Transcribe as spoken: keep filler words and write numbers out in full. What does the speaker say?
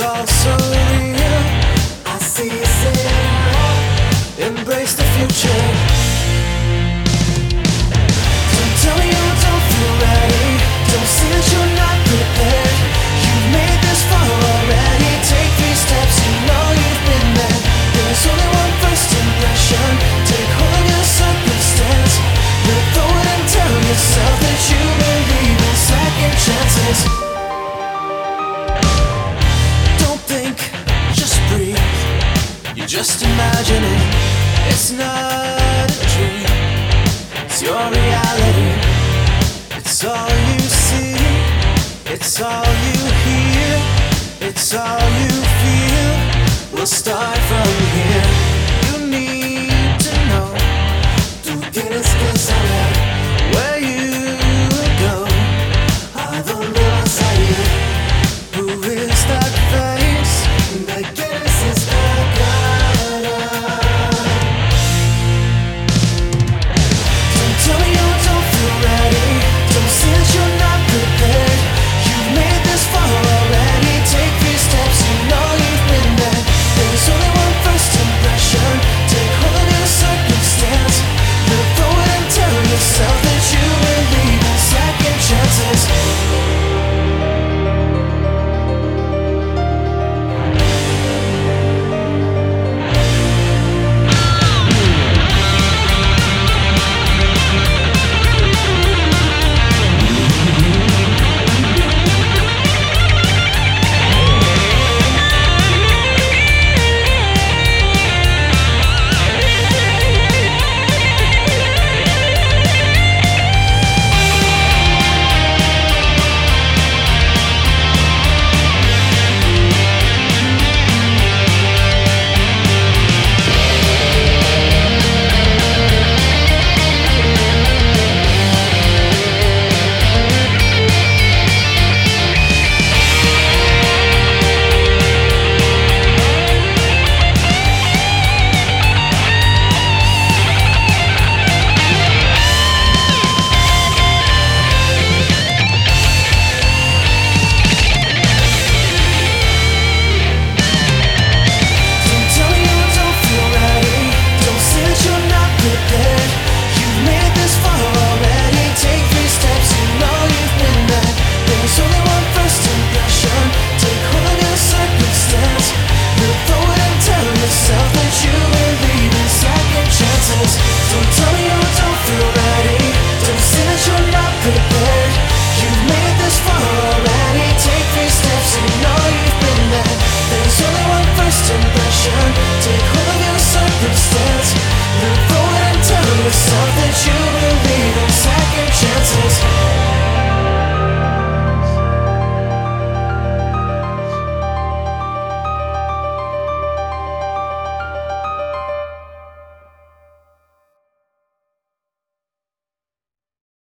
all so real. I see you say embrace the future. Don't tell me you don't feel ready. Don't say that you're not prepared. You've made this far already. Take three steps, you know you've been there. There's only one first impression. Take hold of your circumstance. Look forward and tell yourself that you believe in second chances. Don't think, just breathe. You're just imagining. It's not a dream. It's your reality. It's all you see. It's all you hear. It's all you feel. We'll start from here. You need to know. Tú tienes que saber.